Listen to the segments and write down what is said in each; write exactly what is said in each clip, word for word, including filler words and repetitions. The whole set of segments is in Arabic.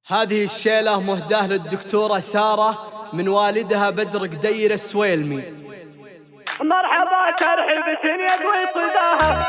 هذه الشيلة مهداة للدكتورة سارة من والدها بدر قدير السويلمي. مرحبا ترحيبة يد وصداها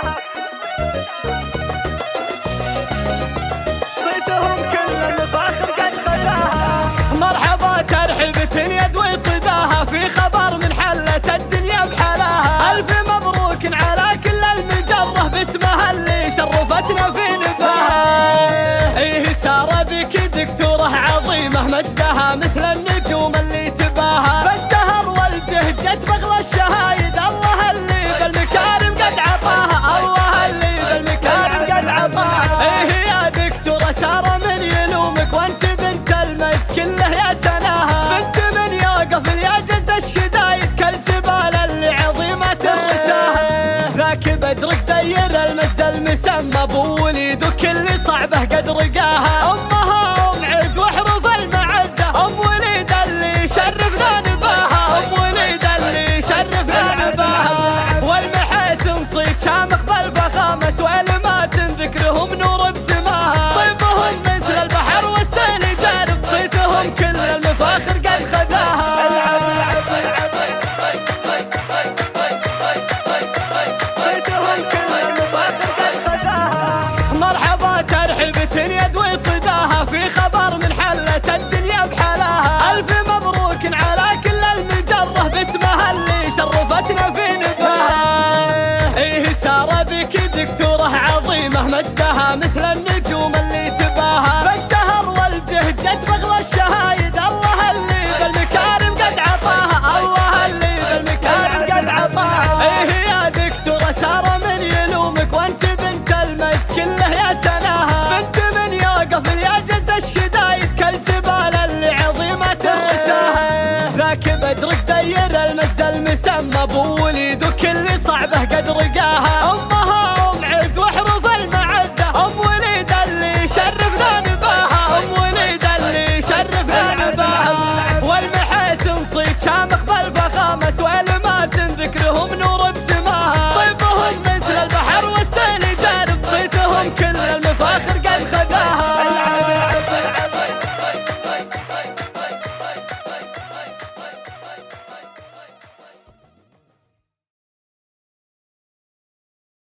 صيتهم كل الفاخر قد خداها. مرحبا ترحيبة يد وصداها في خبر من حلة الدنيا بحلاها. ألف مبروك على كل المجرة باسمها اللي شرفتنا في نباها. إيه سارة بك دكتورة عظيمة مجدها مثل النجوم اللي تباها. بالسهر والجهد جت بغلى الشهايد الله اللي بالمكارم قد عطاها. الله اللي بالمكارم قد عطاها. إيه يا دكتورة سارة من يلومك وانت بنت المجد كله يا سناها. بنت من يوقف يا جد الشدايد كالجبال اللي عظيمة الرساها. ذاك بدر قدير المجد المسمى بوليد وكل صعبه قد رقاها. امها ام عز وحروف المعزه ام وليد اللي شرفنا نباها. ام وليد اللي شرفنا نباها. والمحاسن صيت شامخ بالفخامه سويل ما تنذكرهم نور بسماها. طيبهم مثل البحر والسيل جارب صيتهم كل المفاخر قد خذاها. مرحبا ترحيبة يد وصداها في خبر من حلة الدنيا بحلاها. ألف مبروك على كل المجرة باسمها اللي شرفتنا في نباها. إيه سارة بك دكتورة عظيمة مجدها مثل النجوم اللي تباها. بالسهر والجهد جت بغلى الشهايد الله اللي بالمكارم قد عطاها. الله اللي بالمكارم قد عطاها. إيه يا دكتورة سارة من يلومك وانت بنت المجد كله يا سناها. بنت من يوقف يا جد الشدايد كالجبال اللي عظيمة الرساها. ذاك بدر قدير المجد المسمى بوليد وكل صعبه قد رقاها. امها ام عز وحروف المعزه ام وليد اللي شرفنا نباها. ام وليد اللي شرفنا نباها. والمحاسن صيت شامخ